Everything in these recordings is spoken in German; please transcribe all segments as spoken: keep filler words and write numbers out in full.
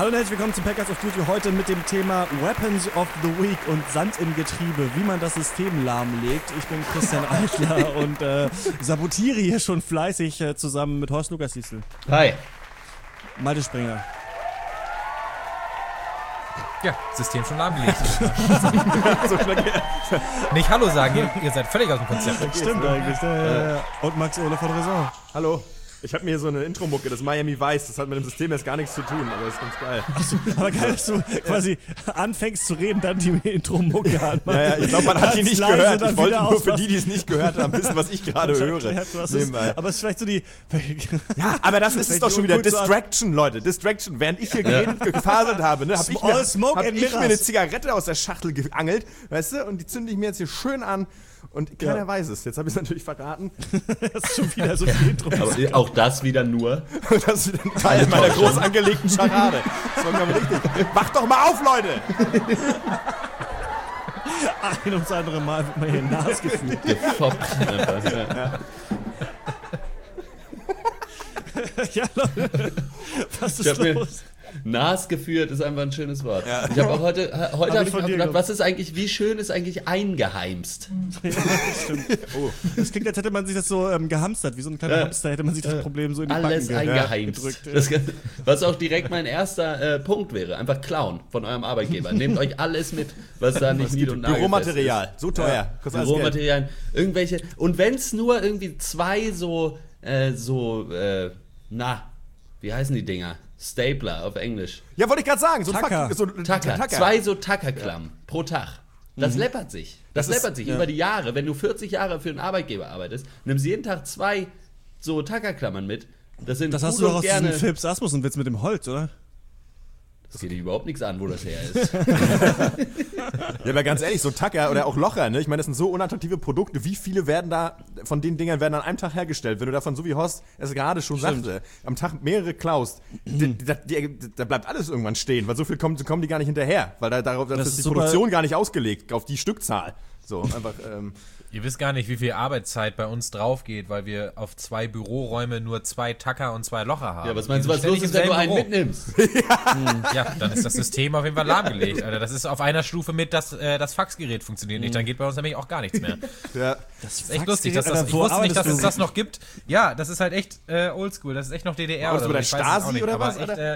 Hallo und herzlich willkommen zum Packers of Duty, heute mit dem Thema Weapons of the Week und Sand im Getriebe, wie man das System lahmlegt. Ich bin Christian Eichler und äh, sabotiere hier schon fleißig äh, zusammen mit Horst Lukas Liesel. Hi. Malte Springer. Ja, System schon lahmgelegt. Nicht Hallo sagen, ihr, ihr seid völlig aus dem Konzept. Stimmt eigentlich. Äh, und Max Ole von Raison. Hallo. Ich habe mir hier so eine Intro-Mucke, das Miami Vice, das hat mit dem System jetzt gar nichts zu tun, aber das ist ganz geil. Achso, aber geil, dass du quasi anfängst zu reden, dann die Intro-Mucke anmachst. Ja, ja, ich glaube, man hat die nicht gehört. Ich wollte nur für aus, die, die es nicht gehört haben, wissen, was ich gerade höre. Erklärt, was ist, aber es ist vielleicht so die... Ja, aber das ist es doch schon wieder. Distraction, Leute, Distraction. Während ich hier geredet, gefaselt habe, ne, habe ich, mir, hab ich mir eine Zigarette aus der Schachtel geangelt, weißt du, und die zünde ich mir jetzt hier schön an. Und keiner ja. weiß es. Jetzt habe ich es natürlich verraten. Das ist schon wieder so viel Intro. Aber auch das wieder nur. Das ist wieder ein Teil meiner groß angelegten Scharade. Das war mir richtig. Macht doch mal auf, Leute! Ein ums andere Mal wird man hier nachgefühlt. Gefoppt. Ja. Ja, Leute. Was ist los? Nasgeführt ist einfach ein schönes Wort. Ja. Ich habe auch heute, heute habe ich mir gedacht, was ist eigentlich, wie schön ist eigentlich eingeheimst? Ja, das stimmt. Oh. Das klingt, als hätte man sich das so ähm, gehamstert, wie so ein kleiner ja. Hamster, hätte man sich das Problem so in die Alles Backen eingeheimst. gedrückt. Das, was auch direkt mein erster äh, Punkt wäre, einfach klauen von eurem Arbeitgeber. Nehmt euch alles mit, was da nicht nied- und nagelfest Büromaterial, so teuer. Ja. Büromaterial, irgendwelche, und wenn es nur irgendwie zwei so, äh, so, äh, na, wie heißen die Dinger? Stapler auf Englisch. Ja, wollte ich gerade sagen. So Tacker. Fuck, so Tacker. Tacker. Zwei so Tackerklammen ja. pro Tag. Das mhm. läppert sich. Das, das läppert ist, sich ja. über die Jahre. Wenn du vierzig Jahre für einen Arbeitgeber arbeitest, nimmst jeden Tag zwei so Tackerklammern mit. Das sind Das hast du doch aus diesem Philips Asmussen-Witz mit dem Holz, oder? Das geht dich überhaupt nichts an, wo das her ist. Ja, aber ganz ehrlich, so Tacker oder auch Locher, ne? Ich meine, das sind so unattraktive Produkte. Wie viele werden da, von den Dingern werden an einem Tag hergestellt? Wenn du davon, so wie Horst es gerade schon Stimmt. sagte, am Tag mehrere klaust, mhm. da, die, da bleibt alles irgendwann stehen, weil so viel kommen, kommen die gar nicht hinterher. Weil da, darauf das ist die Produktion gar nicht ausgelegt, auf die Stückzahl. So, einfach, ähm, Ihr wisst gar nicht, wie viel Arbeitszeit bei uns drauf geht, weil wir auf zwei Büroräume nur zwei Tacker und zwei Locher haben. Ja, was meinst du, was los ist, wenn du einen mitnimmst? Ja. Hm. Ja, dann ist das System auf jeden Fall lahmgelegt. Alter. Das ist auf einer Stufe mit, dass äh, das Faxgerät funktioniert nicht. Dann geht bei uns nämlich auch gar nichts mehr. Ja. Das ist echt lustig. Dass das, ich wusste nicht, dass es das noch gibt. Ja, das ist halt echt äh, oldschool. Das ist echt noch D D R. Oder, oder so. Der Stasi nicht, oder was? Echt, äh,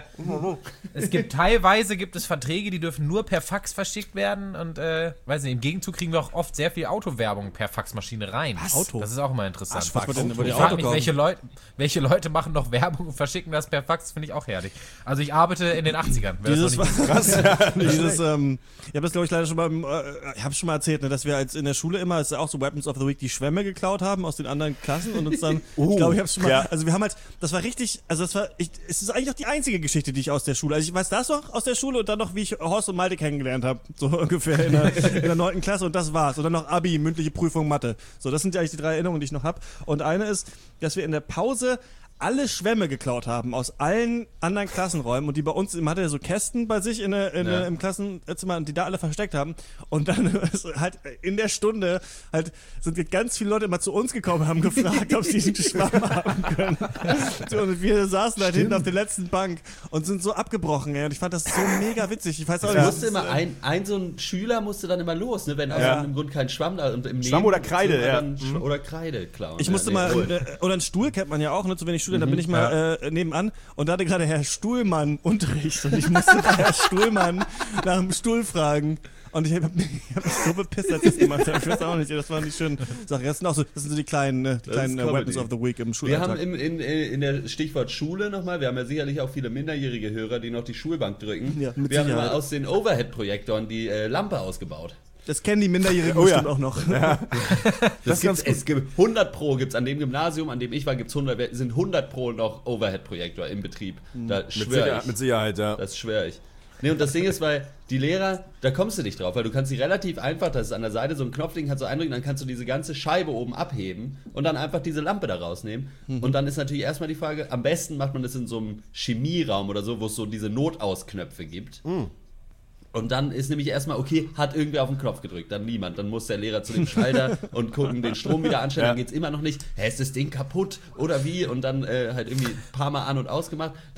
es gibt teilweise gibt es Verträge, die dürfen nur per Fax verschickt werden. Und äh, weiß nicht, im Gegenzug kriegen wir auch oft sehr viel Autowerbung per Faxmaschine rein. Was? Auto? Das ist auch immer interessant. Ach, Fax. Ich frage mich, welche Leute, welche Leute machen noch Werbung und verschicken das per Fax, finde ich auch herrlich. Also ich arbeite in den achtzigern. Dieses, das krass. Ja, dieses, ähm, ich habe das, glaube ich, leider schon mal, äh, ich habe schon mal erzählt, ne, dass wir als in der Schule immer, es ist auch so Weapons of the Week, die Schwämme geklaut haben aus den anderen Klassen und uns dann, uh, ich glaube, ich habe schon mal, ja. also wir haben halt, das war richtig, also das war, ich, es ist eigentlich auch die einzige Geschichte, die ich aus der Schule, also ich weiß das noch aus der Schule und dann noch, wie ich Horst und Malte kennengelernt habe, so ungefähr in der, in der neunten Klasse und das war's. Und dann noch Abi, mündliche Prüfung, Mathe. So, das sind ja eigentlich die drei Erinnerungen, die ich noch habe. Und eine ist, dass wir in der Pause alle Schwämme geklaut haben aus allen anderen Klassenräumen und die bei uns, man hatte ja so Kästen bei sich in der, in ja. der, im Klassenzimmer und die da alle versteckt haben und dann halt in der Stunde halt sind ganz viele Leute immer zu uns gekommen, haben gefragt, ob sie diesen Schwamm haben können. Und wir saßen halt hinten auf der letzten Bank und sind so abgebrochen, ey. Und ich fand das so mega witzig. Ich weiß auch nicht, ja. musste immer ein, ein so ein Schüler musste dann immer los, ne, wenn aus ja. im Grund kein Schwamm da und im Schwamm oder Kreide, ja. Sch- oder Kreide klauen. Ich musste ja, nee, mal, äh, oder einen Stuhl kennt man ja auch, ne, zu wenig Studien, mhm. da bin ich mal ja. äh, nebenan und da hatte gerade Herr Stuhlmann Unterricht und ich musste bei Herr Stuhlmann nach dem Stuhl fragen. Und ich habe mich, hab mich so bepisst, als ich das gemacht habe. Ich weiß auch nicht, das war nicht schön. Das sind auch so, das sind so die kleinen, ne, die kleinen uh, Weapons of the Week im Schulalltag. Wir haben im, in, in der Stichwort Schule nochmal, wir haben ja sicherlich auch viele minderjährige Hörer, die noch die Schulbank drücken. Ja, wir Sicherheit. haben mal aus den Overhead-Projektoren die äh, Lampe ausgebaut. Das kennen die Minderjährigen oh, ja. bestimmt auch noch. Ja. Das, das gibt's, es gibt hundert Pro, gibt's an dem Gymnasium, an dem ich war, gibt's hundert, sind hundert Pro noch Overhead-Projektor im Betrieb. Da mit, Sicher- mit Sicherheit, ja. Das schwöre ich. Nee, und das Ding ist, weil die Lehrer, da kommst du nicht drauf, weil du kannst sie relativ einfach, das ist an der Seite so ein Knopfding, kannst du eindrücken, dann kannst du diese ganze Scheibe oben abheben und dann einfach diese Lampe da rausnehmen. Mhm. Und dann ist natürlich erstmal die Frage, am besten macht man das in so einem Chemieraum oder so, wo es so diese Notausknöpfe gibt. Mhm. Und dann ist nämlich erstmal, okay, hat irgendwer auf den Knopf gedrückt, dann niemand. Dann muss der Lehrer zu dem Schalter und gucken, den Strom wieder anstellen, ja. Dann geht's immer noch nicht. Hä, ist das Ding kaputt oder wie? Und dann äh, halt irgendwie ein paar Mal an- und ausgemacht. Dann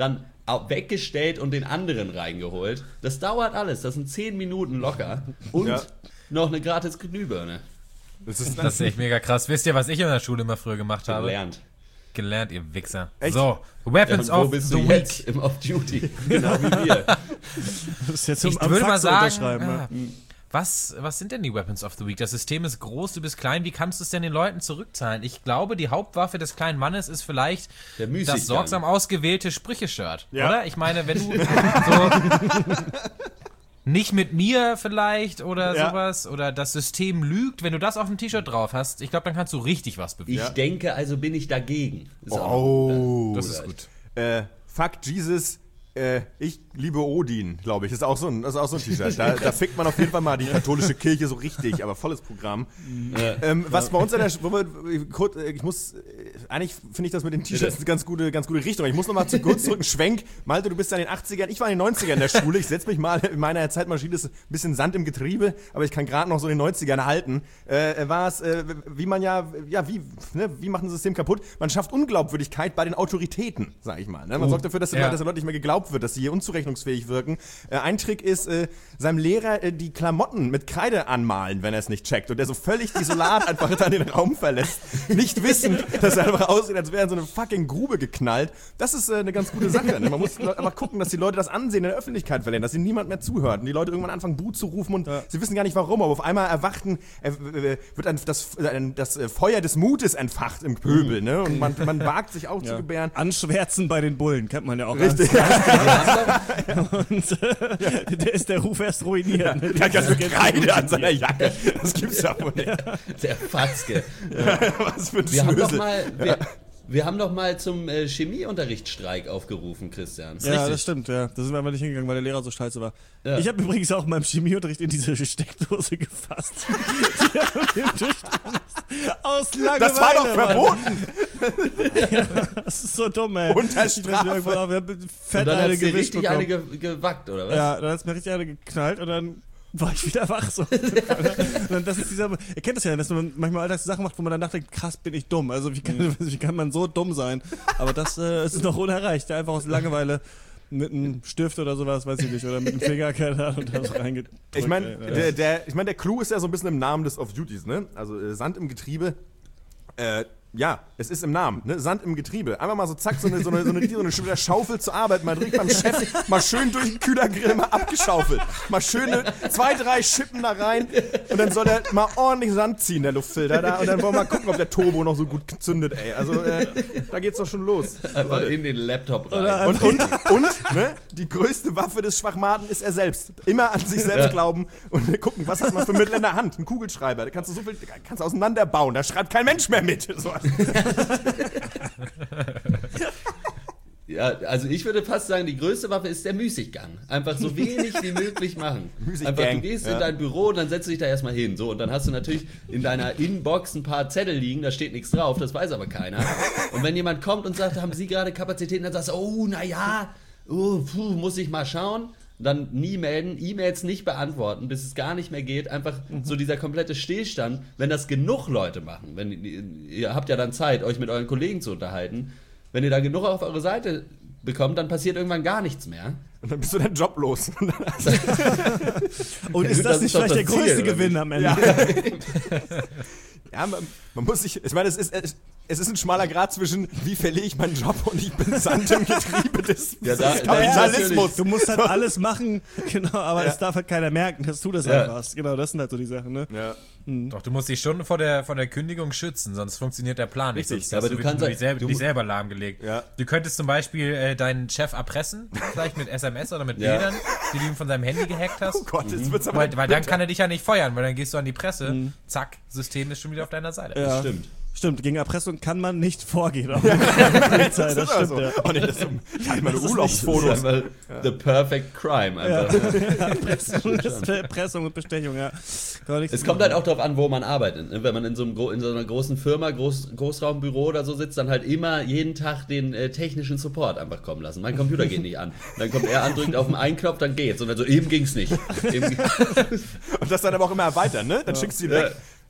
weggestellt und den anderen reingeholt. Das dauert alles, das sind zehn Minuten locker und ja. noch eine gratis Glühbirne. Das ist, das ist echt mega krass. Wisst ihr, was ich in der Schule immer früher gemacht habe? Gelernt. Gelernt, ihr Wichser. Echt? So, Weapons ja, wo of bist the du Week. Jetzt? Im Off-Duty. Genau wie wir. Das ist jetzt ich würde mal sagen, ja, was, was sind denn die Weapons of the Week? Das System ist groß, du bist klein. Wie kannst du es denn den Leuten zurückzahlen? Ich glaube, die Hauptwaffe des kleinen Mannes ist vielleicht das sorgsam ausgewählte Sprüche-Shirt. Ja. Oder? Ich meine, wenn du so... Nicht mit mir vielleicht oder ja. sowas. Oder das System lügt. Wenn du das auf dem T-Shirt drauf hast, ich glaube, dann kannst du richtig was bewegen. Ich ja. denke, also bin ich dagegen. Ist oh, das ist gut. Äh, fuck Jesus, äh, ich liebe Odin, glaube ich. Das ist auch so ein, das ist auch so ein T-Shirt. Da, da fickt man auf jeden Fall mal die katholische Kirche so richtig, aber volles Programm. Ja. Ähm, was bei uns in der... Wo wir, ich muss... Eigentlich finde ich das mit den T-Shirts eine ganz gute, ganz gute Richtung. Ich muss noch mal zu kurz zurück, einen Schwenk. Malte, du bist ja in den achtzigern, ich war in den neunzigern in der Schule. Ich setze mich mal, in meiner Zeitmaschine ist ein bisschen Sand im Getriebe, aber ich kann gerade noch so in den neunzigern halten. Äh, war es, äh, wie man ja, ja, wie, ne, wie macht ein System kaputt? Man schafft Unglaubwürdigkeit bei den Autoritäten, sag ich mal. Ne? Man uh, sorgt dafür, dass den ja. Leuten nicht mehr geglaubt wird, dass sie hier unzurechnungsfähig wirken. Äh, ein Trick ist, äh, seinem Lehrer äh, die Klamotten mit Kreide anmalen, wenn er es nicht checkt. Und der so völlig desolat einfach dann den Raum verlässt. Nicht wissend, dass er einfach aussieht, als wäre er in so eine fucking Grube geknallt. Das ist äh, eine ganz gute Sache. Ne? Man muss einfach gucken, dass die Leute das Ansehen in der Öffentlichkeit verlieren, dass ihnen niemand mehr zuhört und die Leute irgendwann anfangen, Buh zu rufen und ja. sie wissen gar nicht warum, aber auf einmal erwachten, äh, wird ein, das, äh, das Feuer des Mutes entfacht im Pöbel, ne? Und man, man wagt sich auch ja. zu gebären. Anschwärzen bei den Bullen, kennt man ja auch. Richtig. Und äh, der ist der Ruf erst ruiniert. Ja, ne? Der hat ganz viel Kreide an seiner Jacke. Das gibt's ja wohl nicht. Der Fatzke. Ja. Was für ein Wir haben doch mal... Wir, Wir haben doch mal zum äh, Chemieunterrichtsstreik aufgerufen, Christian. Ja, richtig. Das stimmt, ja. Da sind wir aber nicht hingegangen, weil der Lehrer so scheiße war. Ja. Ich habe übrigens auch in meinem Chemieunterricht in diese Steckdose gefasst. Aus Langeweile. Das war doch verboten. Ja, das ist so dumm, ey. Unter Strafe. Wir haben fett und dann eine hat's dir richtig bekommen. eine ge gewackt, oder was? Ja, dann hat's mir richtig eine geknallt und dann war ich wieder wach. So. Und das ist dieser, ihr kennt das ja, dass man manchmal alltags Sachen macht, wo man dann dachte, krass, bin ich dumm. Also wie kann, wie kann man so dumm sein? Aber das äh, ist noch unerreicht. Einfach aus Langeweile mit einem Stift oder sowas, weiß ich nicht, oder mit einem Finger, keine Ahnung, und da so reingedrückt. Ich meine, der, der, ich mein, der Clou ist ja so ein bisschen im Namen des Off-Duties, ne? Also äh, Sand im Getriebe. Äh, ja, es ist im Namen, ne? Sand im Getriebe. Einmal mal so zack, so eine, so eine, so eine, so eine, so eine Schaufel zur Arbeit, mal direkt beim Chef, mal schön durch den Kühlergrill mal abgeschaufelt. Mal schöne zwei, drei Schippen da rein und dann soll er mal ordentlich Sand ziehen, der Luftfilter da. Und dann wollen wir mal gucken, ob der Turbo noch so gut zündet, ey. Also, äh, da geht's doch schon los. Einfach in den Laptop rein. Und, und, und, ne? Die größte Waffe des Schwachmaten ist er selbst. Immer an sich selbst ja. glauben und gucken, was hat man für Mittel in der Hand? Ein Kugelschreiber, da kannst du so viel, kannst du auseinanderbauen, da schreibt kein Mensch mehr mit. So. Ja, also ich würde fast sagen, die größte Waffe ist der Müßiggang. Einfach so wenig wie möglich machen. Einfach, du gehst ja. in dein Büro und dann setzt du dich da erstmal hin. So, und dann hast du natürlich in deiner Inbox ein paar Zettel liegen, da steht nichts drauf, das weiß aber keiner. Und wenn jemand kommt und sagt, haben Sie gerade Kapazitäten, dann sagst du, oh, naja, oh, puh, muss ich mal schauen. Dann nie melden, E-Mails nicht beantworten, bis es gar nicht mehr geht. Einfach mhm. so dieser komplette Stillstand. Wenn das genug Leute machen, wenn ihr habt ja dann Zeit, euch mit euren Kollegen zu unterhalten, wenn ihr da genug auf eure Seite bekommt, dann passiert irgendwann gar nichts mehr. Und dann bist du deinen Job los. Und ja, ist das, das nicht vielleicht der größte Ziel, Gewinn am Ende? Ja, ja man, man muss sich, ich meine, es ist, es ist ein schmaler Grad zwischen, wie verliere ich meinen Job und ich bin Sand im Getriebe des, ja, da, des Kapitalismus. Du musst halt alles machen, genau, aber ja. es darf halt keiner merken, dass du das ja. einfach hast. Genau, das sind halt so die Sachen, ne? Ja. Hm. Doch, du musst dich schon vor der, vor der Kündigung schützen, sonst funktioniert der Plan nicht. Richtig, aber du, du kannst dich selber, dich selber lahmgelegt. Ja. Du könntest zum Beispiel äh, deinen Chef erpressen, vielleicht mit S M S oder mit Bildern, ja. die du ihm von seinem Handy gehackt hast. Oh Gott, jetzt wird's aber weil, weil dann kann er dich ja nicht feuern, weil dann gehst du an die Presse, mhm. zack, System ist schon wieder auf deiner Seite. Ja. Das stimmt. Stimmt, gegen Erpressung kann man nicht vorgehen. Auch ja. das, das stimmt, so. ja. Oh, nee, das ist so, ich halte meine Urlaubsfotos. Ja. The perfect crime. Einfach. Ja. Erpressung, Erpressung und Bestechung, ja. Es kommt halt auch darauf an, wo man arbeitet. Wenn man in so, einem, in so einer großen Firma, Groß, Großraumbüro oder so sitzt, dann halt immer jeden Tag den äh, technischen Support einfach kommen lassen. Mein Computer geht nicht an. Dann kommt er an, drückt auf den einen Knopf, dann geht's. Und dann so, eben ging's nicht. Eben und das dann aber auch immer erweitern, ne? Dann ja. schickst du ihn weg.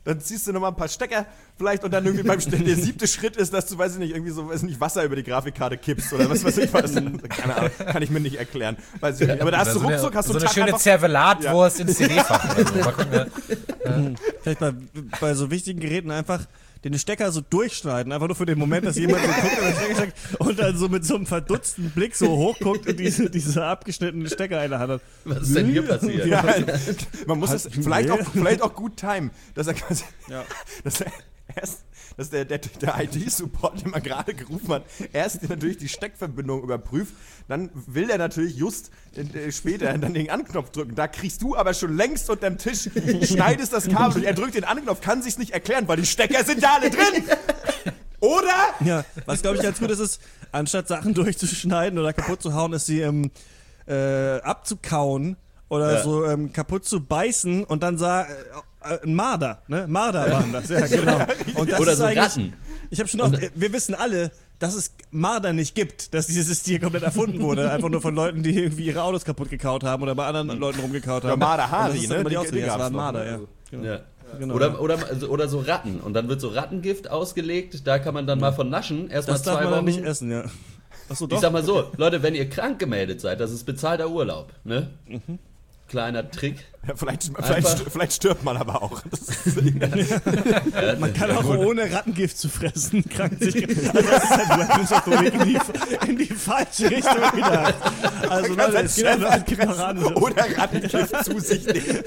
dann ziehst du nochmal ein paar Stecker vielleicht und dann irgendwie beim der siebte Schritt ist, dass du, weiß ich nicht, irgendwie so, weiß ich nicht, Wasser über die Grafikkarte kippst oder was weiß ich was. Keine Ahnung, kann ich mir nicht erklären. Weiß ich nicht. Aber da hast du ruckzuck, hast du so eine schöne Zervelatwurst ja. ins C D-Fach oder so. Mal gucken, ne? ja. Vielleicht bei, bei so wichtigen Geräten einfach den Stecker so durchschneiden, einfach nur für den Moment, dass jemand so guckt und, Stecker steckt und dann so mit so einem verdutzten Blick so hochguckt und diese, diese abgeschnittene Stecker in der Hand hat. Was ist denn hier passiert? Ja, man muss es vielleicht auch, vielleicht auch gut timen, dass er quasi, ja. dass er erst, dass der, der, der I T-Support, den man gerade gerufen hat, erst natürlich die Steckverbindung überprüft, dann will er natürlich just äh, später dann den Anknopf drücken. Da kriegst du aber schon längst unterm Tisch, schneidest das Kabel durch, er drückt den Anknopf, kann sich's nicht erklären, weil die Stecker sind ja alle drin! Oder? Ja, was glaube ich ganz gut ist, ist, anstatt Sachen durchzuschneiden oder kaputt zu hauen, ist sie ähm, äh, abzukauen oder ja. so ähm, kaputt zu beißen und dann sah äh, äh, ein Marder, ne? Marder waren das, ja genau. Und das oder ist so Ratten. Ich habe schon oft, wir wissen alle, dass es Marder nicht gibt, dass dieses Tier komplett erfunden wurde, einfach nur von Leuten, die irgendwie ihre Autos kaputt gekaut haben oder bei anderen Leuten rumgekaut haben. Ja, Marder-Hari, ne? Die, die, die das war Marder, ja. Genau. ja. Genau. Oder, oder, oder so Ratten. Und dann wird so Rattengift ausgelegt, da kann man dann mal von naschen. Erstmal das darf zwei man Wochen. Dann nicht essen, ja. Achso, doch. Ich sag mal so, Leute, wenn ihr krank gemeldet seid, das ist bezahlter Urlaub, ne? Mhm. Kleiner Trick. Ja, vielleicht, vielleicht, vielleicht stirbt man aber auch. ja, man kann auch ohne Rattengift zu fressen krank sich. Also das ist halt Weapons of the Week in die, in die falsche Richtung gedacht. Also Leute, es geht noch, gibt noch andere. Oder Rattengift zu sich nehmen.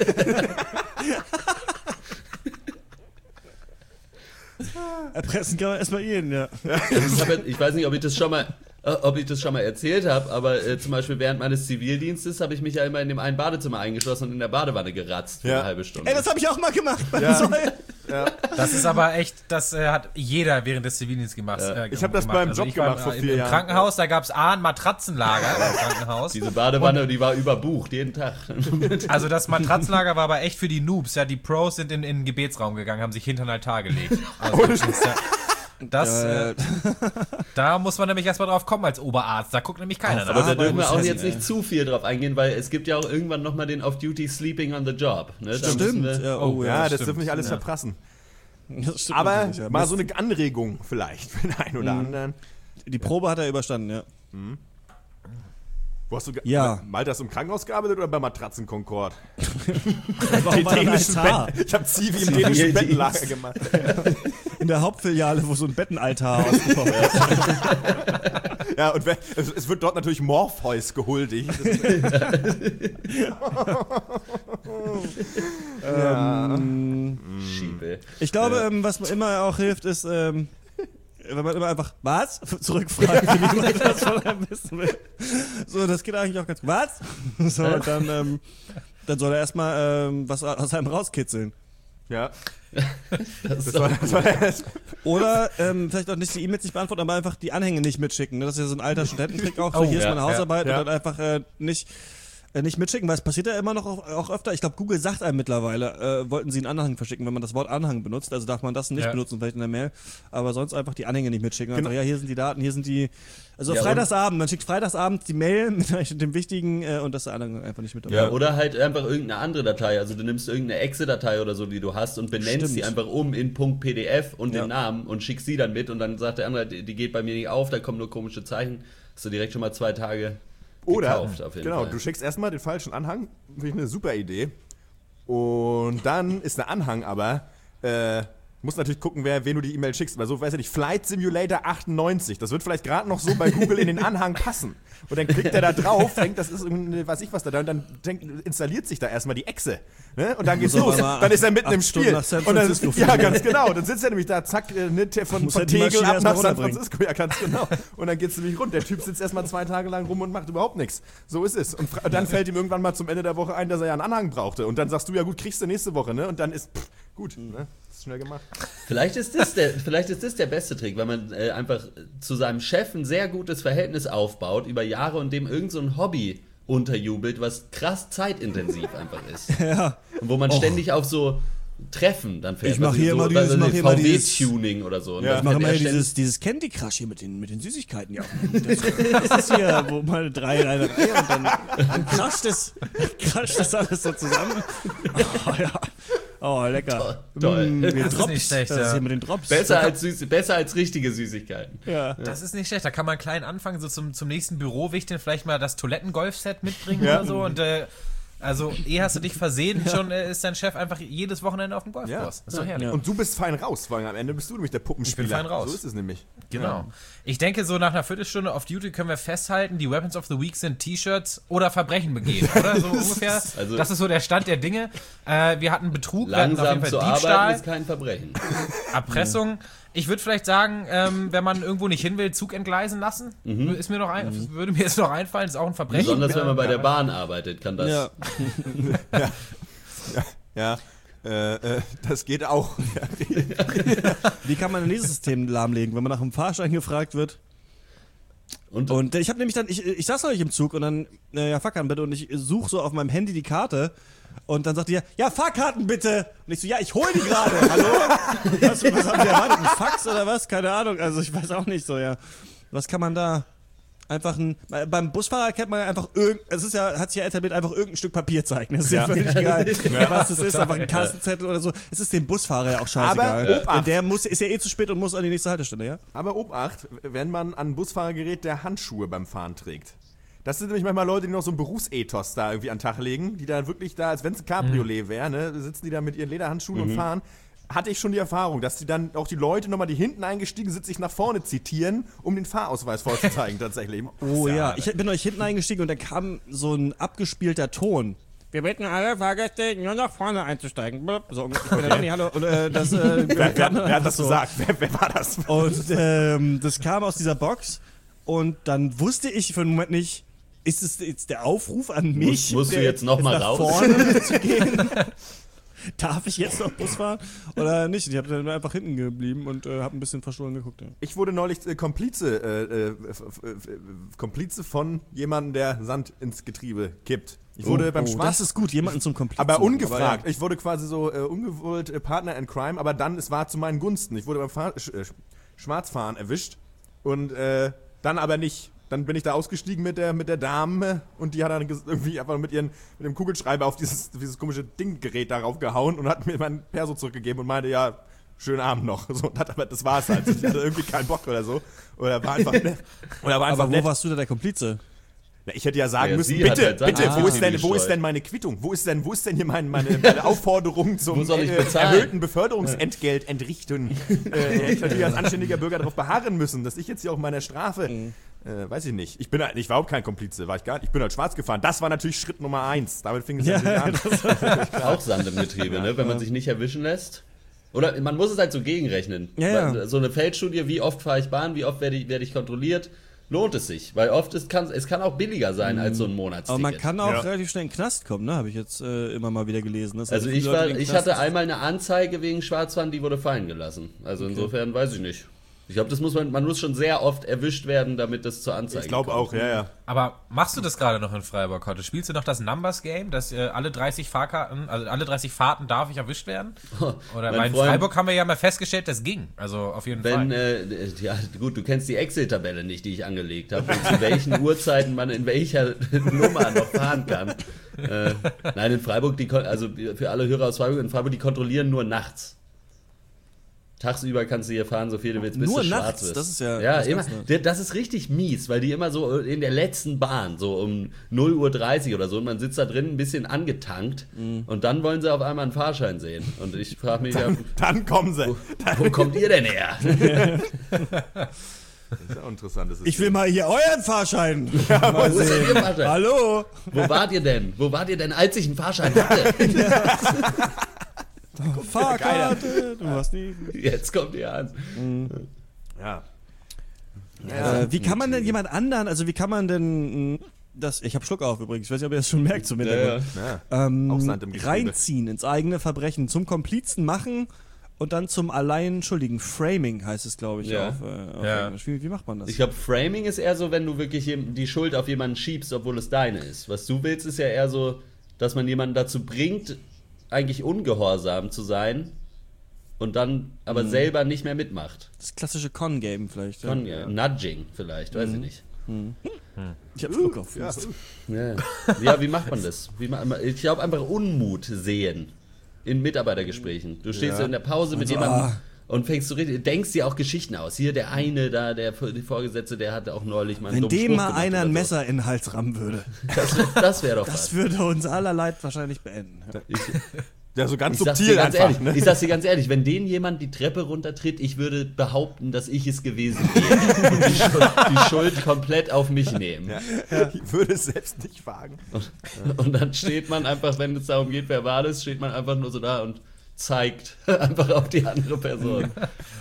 Erpressen kann man erstmal jeden, ja. Ich, hab, ich weiß nicht, ob ich das schon mal, ob ich das schon mal erzählt habe, aber äh, zum Beispiel während meines Zivildienstes habe ich mich ja immer in dem einen Badezimmer eingeschlossen und in der Badewanne geratzt für ja. eine halbe Stunde. Ey, das habe ich auch mal gemacht beim ja. Soll. Ja. Das ist aber echt, das äh, hat jeder während des Zivildienstes gemacht. Ja. Äh, ich habe das beim also Job gemacht vor vier im Jahren. Im Krankenhaus, da gab es A, ein Matratzenlager im Krankenhaus. Diese Badewanne, und, die war überbucht, jeden Tag. Also das Matratzenlager war aber echt für die Noobs. Ja, die Pros sind in, in den Gebetsraum gegangen, haben sich hinter den Altar gelegt. Also das ist ja, Das, äh, da muss man nämlich erstmal drauf kommen als Oberarzt. Da guckt nämlich keiner nach. Aber da dürfen wir auch jetzt nicht zu viel drauf eingehen, weil es gibt ja auch irgendwann nochmal den Off-Duty Sleeping on the Job. Ne? Stimmt. Wir, ja, oh, ja, ja, das stimmt. dürfen nicht alles ja. verprassen. Aber nicht, ja. mal so eine Anregung vielleicht für den einen oder mhm. anderen. Die Probe hat er überstanden, ja. Mhm. Wo hast du ge- ja. Mal das im Krankenhaus gearbeitet oder bei Matratzen Concord? Den dänischen Betten. Ich habe Zivi im dänischen Bettenlager gemacht. In der Hauptfiliale, wo so ein Bettenaltar ausgebaut wird. Ja, und es, es wird dort natürlich Morpheus gehuldigt. ähm, Schiebe. Ich glaube, ja. ähm, was immer auch hilft, ist, ähm, wenn man immer einfach, was? Zurückfragt, wenn jemand das von einem wissen will. So, das geht eigentlich auch ganz gut. Was? So, und dann, ähm, dann soll er erstmal ähm, was aus einem rauskitzeln. Ja. Das das war, das war das. Oder ähm, vielleicht auch nicht die E-Mails nicht beantworten, aber einfach die Anhänge nicht mitschicken. Das ist ja so ein alter Studententrick auch. So, oh, hier ja, ist meine Hausarbeit ja, ja. und dann einfach äh, nicht... nicht mitschicken, weil es passiert ja immer noch auch, auch öfter. Ich glaube, Google sagt einem mittlerweile, äh, wollten sie einen Anhang verschicken, wenn man das Wort Anhang benutzt. Also darf man das nicht ja. benutzen, vielleicht in der Mail. Aber sonst einfach die Anhänge nicht mitschicken. Genau. Einfach, ja, hier sind die Daten, hier sind die. Also ja, Freitagsabend, man schickt Freitagsabend die Mail mit dem Wichtigen äh, und das der Anhang einfach nicht mit dabei. Ja, oder halt einfach irgendeine andere Datei. Also du nimmst irgendeine Exe-Datei oder so, die du hast und benennst Stimmt. sie einfach um in .pdf und ja. den Namen und schickst sie dann mit und dann sagt der andere, die, die geht bei mir nicht auf, da kommen nur komische Zeichen. Hast du direkt schon mal zwei Tage. Oder, gekauft, auf jeden genau, Fall. Du schickst erstmal den falschen Anhang, finde ich eine super Idee. Und dann ist der Anhang aber, äh, musst natürlich gucken, wer, wen du die E-Mail schickst, weil so, weiß ich nicht, Flight Simulator achtundneunzig, das wird vielleicht gerade noch so bei Google in den Anhang passen. Und dann klickt er da drauf, denkt, das ist irgendwie, weiß ich was da, und dann denkt, installiert sich da erstmal die Echse. Ne? Und dann geht's los, dann ist er mitten im Spiel. Und dann, ja, ganz genau, dann sitzt er nämlich da, zack, ne, von, von Tegel ab nach San Francisco, ja, ganz genau. Und dann geht's nämlich rund. Der Typ sitzt erstmal zwei Tage lang rum und macht überhaupt nichts. So ist es. Und dann fällt ihm irgendwann mal zum Ende der Woche ein, dass er ja einen Anhang brauchte. Und dann sagst du, ja gut, kriegst du nächste Woche, ne? Und dann ist, pff, gut, ne? Schnell gemacht. Vielleicht ist das der, vielleicht ist das der beste Trick, weil man äh, einfach zu seinem Chef ein sehr gutes Verhältnis aufbaut über Jahre und dem irgend so ein Hobby unterjubelt, was krass zeitintensiv einfach ist. Ja. Und wo man Och. ständig auf so Treffen dann fährt. Ich mache hier, so, immer dieses, mach hier V W-Tuning oder so. Ja. Ich mache immer dieses, dieses Candy Crush hier mit den, mit den Süßigkeiten. Ja. Das, das ist hier, wo mal drei, drei, drei und dann, dann crasht das, crasht das alles so zusammen. Oh, ja. Oh, lecker. Toll. toll. Mm, das Drops, ist nicht schlecht. das Ja. ist hier mit den Drops. Besser als, süß, besser als richtige Süßigkeiten. Ja. Das ist nicht schlecht. Da kann man klein anfangen, so zum, zum nächsten Bürowichteln vielleicht mal das Toilettengolfset mitbringen Ja. oder so. Und äh, also, eh hast du dich versehen, schon äh, ist dein Chef einfach jedes Wochenende auf dem Golfkurs. Ja. Das ist doch herrlich. Ja. Und du bist fein raus, weil am Ende bist du nämlich der Puppenspieler. Ich bin fein raus. So ist es nämlich. Genau. Ich denke, so nach einer Viertelstunde auf Duty können wir festhalten, die Weapons of the Week sind T-Shirts oder Verbrechen begehen, oder? So ungefähr. Also das ist so der Stand der Dinge. Äh, wir hatten Betrug, wir hatten auf Langsam jeden zu Fall arbeiten Diebstahl, ist kein Verbrechen. Erpressung. Ich würde vielleicht sagen, ähm, wenn man irgendwo nicht hin will, Zug entgleisen lassen. Mhm. Ist mir noch ein, würde mir jetzt noch einfallen, ist auch ein Verbrechen. Besonders wenn man bei der Bahn arbeitet, kann das. Ja. Ja, äh, äh, das geht auch. Wie kann man ein Lesesystem lahmlegen, wenn man nach einem Fahrschein gefragt wird? Und, Und ich habe nämlich dann, ich, ich saß neulich im Zug und dann, äh, ja, Fahrkarten bitte, und ich suche so auf meinem Handy die Karte und dann sagt die, ja, Fahrkarten bitte. Und ich so, ja, ich hol die gerade, hallo? Was, was haben die erwartet, ein Fax oder was? Keine Ahnung, also ich weiß auch nicht so, ja. Was kann man da? Einfach ein, beim Busfahrer kennt man ja einfach irgend, es ist ja, hat sich ja etabliert, einfach irgendein Stück Papier zeigen. Das ist ja, ja völlig egal, ja, was es ist, einfach ein Kassenzettel oder so. Es ist dem Busfahrer ja auch scheißegal. Aber und der muss, ist ja eh zu spät und muss an die nächste Haltestelle, ja? Aber Obacht, wenn man an einen Busfahrer gerät, der Handschuhe beim Fahren trägt. Das sind nämlich manchmal Leute, die noch so einen Berufsethos da irgendwie an den Tag legen, die da wirklich da, als wenn es ein Cabriolet wäre, ne, sitzen die da mit ihren Lederhandschuhen mhm. und fahren. Hatte ich schon die Erfahrung, dass die dann auch die Leute nochmal, die hinten eingestiegen sind, sich nach vorne zitieren, um den Fahrausweis vorzuzeigen tatsächlich. Oh ja, ich bin euch hinten eingestiegen und da kam so ein abgespielter Ton. Wir bitten alle Fahrgäste nur nach vorne einzusteigen. So, ich bin okay. Danny, hallo. Und, äh, das, äh, wer, wer, wer hat das so gesagt? Wer, wer war das? Und ähm, das kam aus dieser Box und dann wusste ich für einen Moment nicht, ist es jetzt der Aufruf an mich? Musst, musst du jetzt nochmal raus? Vorne zu gehen? Darf ich jetzt noch Bus fahren oder nicht? Ich habe dann einfach hinten geblieben und äh, habe ein bisschen verstohlen geguckt. Ja. Ich wurde neulich äh, Komplize, äh, äh, Komplize von jemandem, der Sand ins Getriebe kippt. Ich wurde oh, beim oh, Schwarz... Das ist gut, jemanden zum Komplizen. Aber ungefragt. Aber, ja. Ich wurde quasi so äh, ungewollt äh, Partner in Crime, aber dann, es war zu meinen Gunsten. Ich wurde beim Fahr Sch äh, Schwarzfahren erwischt und äh, dann aber nicht. Dann bin ich da ausgestiegen mit der, mit der Dame und die hat dann irgendwie einfach mit ihren, mit dem Kugelschreiber auf dieses, dieses komische Dinggerät darauf gehauen und hat mir mein Perso zurückgegeben und meinte, ja, schönen Abend noch. So, und hat, aber das war's halt. Ich hatte irgendwie keinen Bock oder so. Oder war einfach nett. Oder war einfach aber wo nett. warst du da der Komplize? Ja, ich hätte ja sagen ja, müssen, bitte, bitte, bitte, ah. wo, ist denn, wo ist denn meine Quittung? Wo ist denn, wo ist denn hier meine, meine, meine Aufforderung zum soll ich äh, bezahlen? erhöhten Beförderungsentgelt entrichten? äh, hätte ich natürlich als anständiger Bürger darauf beharren müssen, dass ich jetzt hier auch meiner Strafe, mhm. äh, weiß ich nicht, ich bin halt, ich war überhaupt kein Komplize, war ich gar nicht, ich bin halt schwarz gefahren. Das war natürlich Schritt Nummer eins. Damit fing es ja, an. Auch Sand im Getriebe, ja, ne? Wenn man sich nicht erwischen lässt. Oder man muss es halt so gegenrechnen. Ja, ja. So eine Feldstudie, wie oft fahre ich Bahn, wie oft werde ich, werde ich kontrolliert, lohnt es sich. Weil oft ist, kann, es kann auch billiger sein als so ein Monatsticket. Aber man kann auch ja. relativ schnell in den Knast kommen, ne? Habe ich jetzt äh, immer mal wieder gelesen. Das also ich, war, ich hatte einmal eine Anzeige wegen Schwarzfahren, die wurde fallen gelassen. Also okay. insofern weiß ich nicht. Ich glaube, das muss man, man muss schon sehr oft erwischt werden, damit das zur Anzeige Ich glaube auch, ja, ja. Aber machst du das gerade noch in Freiburg heute? Spielst du noch das Numbers Game, dass äh, alle dreißig Fahrkarten, also alle dreißig Fahrten darf ich erwischt werden? Oder weil in Freund, Freiburg haben wir ja mal festgestellt, das ging. Also auf jeden wenn, Fall. Äh, ja, gut, du kennst die Excel-Tabelle nicht, die ich angelegt habe, und zu welchen Uhrzeiten man in welcher Nummer noch fahren kann. Äh, nein, in Freiburg, die, also für alle Hörer aus Freiburg, in Freiburg, die kontrollieren nur nachts. Tagsüber kannst du hier fahren, so viel du willst, bis Nur du schwarz nachts, wirst. das ist ja... Ja, das immer. ist Das ist richtig mies, weil die immer so in der letzten Bahn, so um null Uhr dreißig oder so, und man sitzt da drin ein bisschen angetankt mhm. und dann wollen sie auf einmal einen Fahrschein sehen. Und ich frage mich, dann, ja, dann kommen sie. Wo, wo kommt ihr denn her? Das ist ja interessant. Das ist ich will mal hier euren Fahrschein. Ja, wo ist denn Ihr Fahrschein? Hallo? Wo wart ihr denn? Wo wart ihr denn, als ich einen Fahrschein hatte? Fahrkarte, du hast nie. Jetzt kommt ihr an. Mhm. Ja. ja. Äh, wie kann man denn jemand anderen, also wie kann man denn das, ich hab Schluck auf übrigens, ich weiß nicht, ob ihr das schon merkt zum Hintergrund, ja, ja. Ähm, auch Sand im Getriebe. Reinziehen ins eigene Verbrechen, zum Komplizen machen und dann zum allein Schuldigen. Framing heißt es, glaube ich, ja. auf, äh, auf ja. Englisch. Wie, wie macht man das? Ich glaube, Framing ist eher so, wenn du wirklich die Schuld auf jemanden schiebst, obwohl es deine ist. Was du willst, ist ja eher so, dass man jemanden dazu bringt, eigentlich ungehorsam zu sein und dann aber mhm. selber nicht mehr mitmacht. Das klassische Con-Game vielleicht. Con ja. Nudging vielleicht, weiß mhm. ich nicht. Mhm. Ich hab Schluck auf. Ja. Ja. ja, wie macht man das? Wie ma ich glaube einfach Unmut sehen. in Mitarbeitergesprächen. Du stehst Ja. so in der Pause mit Also, jemandem ah. und fängst so richtig, denkst dir auch Geschichten aus. Hier der eine da, der die Vorgesetzte, der hatte auch neulich mal einen Wenn dummen dem Spruch mal gemacht einer oder ein so. Messer in den Hals rammen würde, Das, das wäre doch das was. würde uns aller Leid wahrscheinlich beenden. Ja. Ich, Ja, so ganz ich sag's subtil dir ganz einfach. ehrlich, Ne? ich sag's dir ganz ehrlich, wenn denen jemand die Treppe runtertritt, ich würde behaupten, dass ich es gewesen wäre. Und die, Schuld, die Schuld komplett auf mich nehmen. Ja. Ich würde es selbst nicht wagen. Und, und dann steht man einfach, wenn es darum geht, wer war das, steht man einfach nur so da und zeigt einfach auf die andere Person.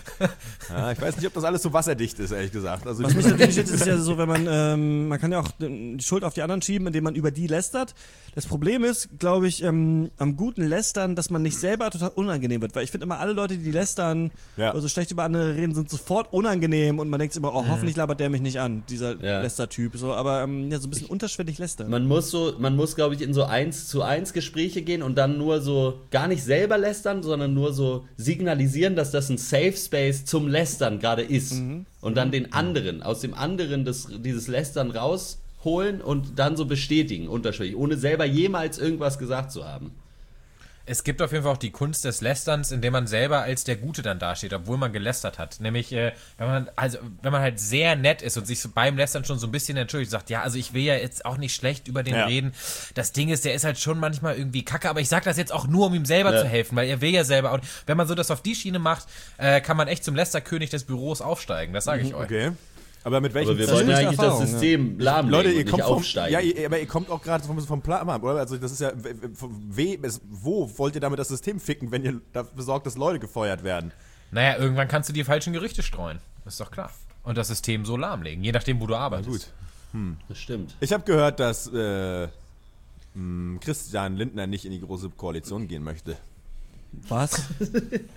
Ja, ich weiß nicht, ob das alles so wasserdicht ist, ehrlich gesagt. Also Was mich natürlich jetzt ist ja so, wenn man, ähm, man kann ja auch die Schuld auf die anderen schieben, indem man über die lästert. Das Problem ist, glaube ich, ähm, am guten Lästern, dass man nicht selber total unangenehm wird, weil ich finde immer, alle Leute, die lästern Ja. oder so schlecht über andere reden, sind sofort unangenehm und man denkt sich immer, oh, hoffentlich labert der mich nicht an, dieser Ja. Lästertyp. So, aber ähm, ja, so ein bisschen unterschwellig lästern. Man muss so, man muss, glaube ich, in so eins zu eins Gespräche gehen und dann nur so gar nicht selber lästern, sondern nur so signalisieren, dass das ein Safe Space zum Lästern gerade ist. Mhm. Und dann den anderen, aus dem anderen des, dieses Lästern rausholen und dann so bestätigen, unterschwellig, ohne selber jemals irgendwas gesagt zu haben. Es gibt auf jeden Fall auch die Kunst des Lästerns, indem man selber als der Gute dann dasteht, obwohl man gelästert hat. Nämlich, äh, wenn man also wenn man halt sehr nett ist und sich so beim Lästern schon so ein bisschen entschuldigt, sagt, ja, also ich will ja jetzt auch nicht schlecht über den Ja. reden. Das Ding ist, der ist halt schon manchmal irgendwie kacke, aber ich sag das jetzt auch nur, um ihm selber Ja. zu helfen, weil er will ja selber. Und wenn man so das auf die Schiene macht, äh, kann man echt zum Lästerkönig des Büros aufsteigen. Das sage ich euch. okay. Aber mit welchem Aber wir Ziel? wollen ja gute eigentlich Erfahrung, das System lahmlegen Leute, und ihr nicht kommt vom, aufsteigen. ja, ihr, aber ihr kommt auch gerade vom, vom Plan ab, oder? Also das ist ja, w- w- we, es- wo wollt ihr damit das System ficken, wenn ihr dafür sorgt, dass Leute gefeuert werden? Naja, irgendwann kannst du die falschen Gerüchte streuen. Das ist doch klar. Und das System so lahmlegen, je nachdem, wo du arbeitest. Gut. Das stimmt. Ich habe gehört, dass äh, mh, Christian Lindner nicht in die große Koalition gehen möchte. Was? Das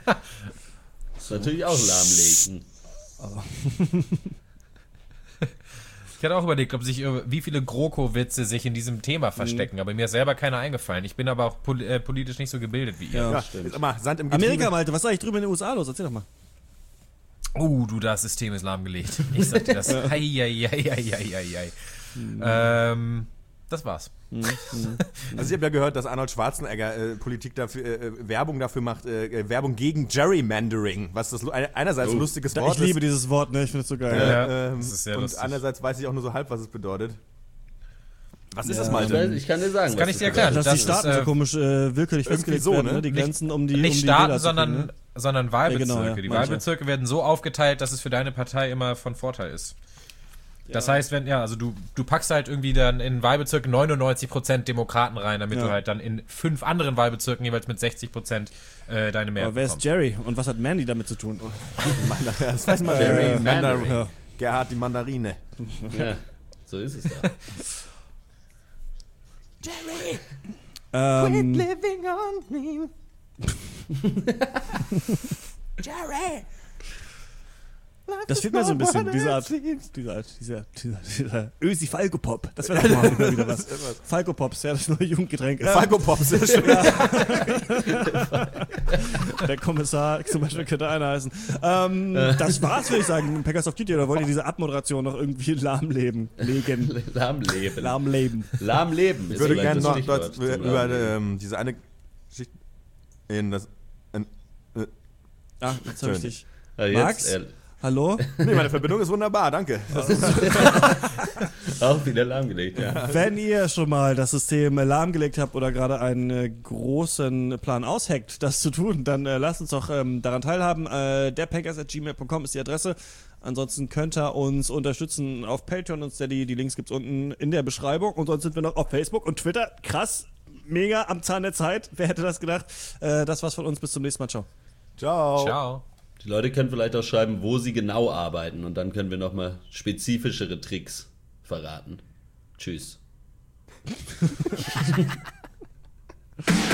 ist natürlich auch lahmlegen. Ich hatte auch überlegt, ob sich äh, wie viele GroKo-Witze sich in diesem Thema verstecken, aber mir ist selber keiner eingefallen. Ich bin aber auch pol äh, politisch nicht so gebildet wie ihr. Ja. Ja, stimmt. jetzt mal Sand im Getriebe. Amerika, Malte, was ist eigentlich drüben in den U S A los? Erzähl doch mal. Oh, du, das System ist lahmgelegt. Ich sag dir das. Eieieiei. ähm, das war's. Also ich habe ja gehört, dass Arnold Schwarzenegger äh, Politik dafür, äh, Werbung dafür macht, äh, Werbung gegen Gerrymandering, was das einerseits ein Oh. lustiges Ich Wort liebe ist. dieses Wort, ne? Ich finde es so geil. Ja. Ähm, das ist sehr und lustig. andererseits weiß ich auch nur so halb, was es bedeutet. Was ist Ja. das, Ich, weiß, Malte? ich kann dir sagen, Das kann was ich dir das erklären. Dass Das die Staaten ist, äh, so komisch äh, willkürlich festgelegt so, werden, ne? ne? Die Grenzen um die nicht um die Staaten, Wähler zu sondern, kriegen, ne? sondern Wahlbezirke. Ja, genau, ja, die manche. Wahlbezirke werden so aufgeteilt, dass es für deine Partei immer von Vorteil ist. Das heißt, wenn, ja, also du, du packst halt irgendwie dann in Wahlbezirken neunundneunzig Prozent Demokraten rein, damit Ja. du halt dann in fünf anderen Wahlbezirken jeweils mit sechzig Prozent äh, deine Mehrheit Aber wer ist bekommst. Jerry und was hat Mandy damit zu tun? Das weiß man. Jerry Äh, Mandering. Ja. Gerhard die Mandarine. Ja, so ist es da. Ähm, living on me. das fehlt mir so ein bisschen, diese Art, diese Art, dieser, dieser, dieser Ösi Falco-Pop. Das wäre doch mal wieder was. Falco-Pops, ja, das neue Jugendgetränk. Ja, Falco Pops, sehr schön. der Kommissar zum Beispiel könnte einer heißen. Ähm, das war's, würde ich sagen, mit Packers of Duty. Oder wollt ihr diese Abmoderation noch irgendwie lahmleben? Legen. Lahmleben. Lahmleben. Lahmleben Ich ist würde vielleicht gerne das noch Stichwort dort zum über Lahmleben. ähm, diese eine Geschichte in das. In, äh, Ah, jetzt hab ich Schön. dich. Ja, jetzt, Max? äh, Hallo? nee, meine Verbindung ist wunderbar, danke. auch wieder lahmgelegt, ja. Wenn ihr schon mal das System äh, lahmgelegt habt oder gerade einen äh, großen Plan ausheckt, das zu tun, dann äh, lasst uns doch ähm, daran teilhaben. Äh, derpackers at gmail punkt com ist die Adresse. Ansonsten könnt ihr uns unterstützen auf Patreon und Steady. Die Links gibt's unten in der Beschreibung. Und sonst sind wir noch auf Facebook und Twitter. Krass, mega am Zahn der Zeit. Wer hätte das gedacht? Äh, das war's von uns. Bis zum nächsten Mal. Ciao. Ciao. Ciao. Die Leute können vielleicht auch schreiben, wo sie genau arbeiten und dann können wir nochmal spezifischere Tricks verraten. Tschüss.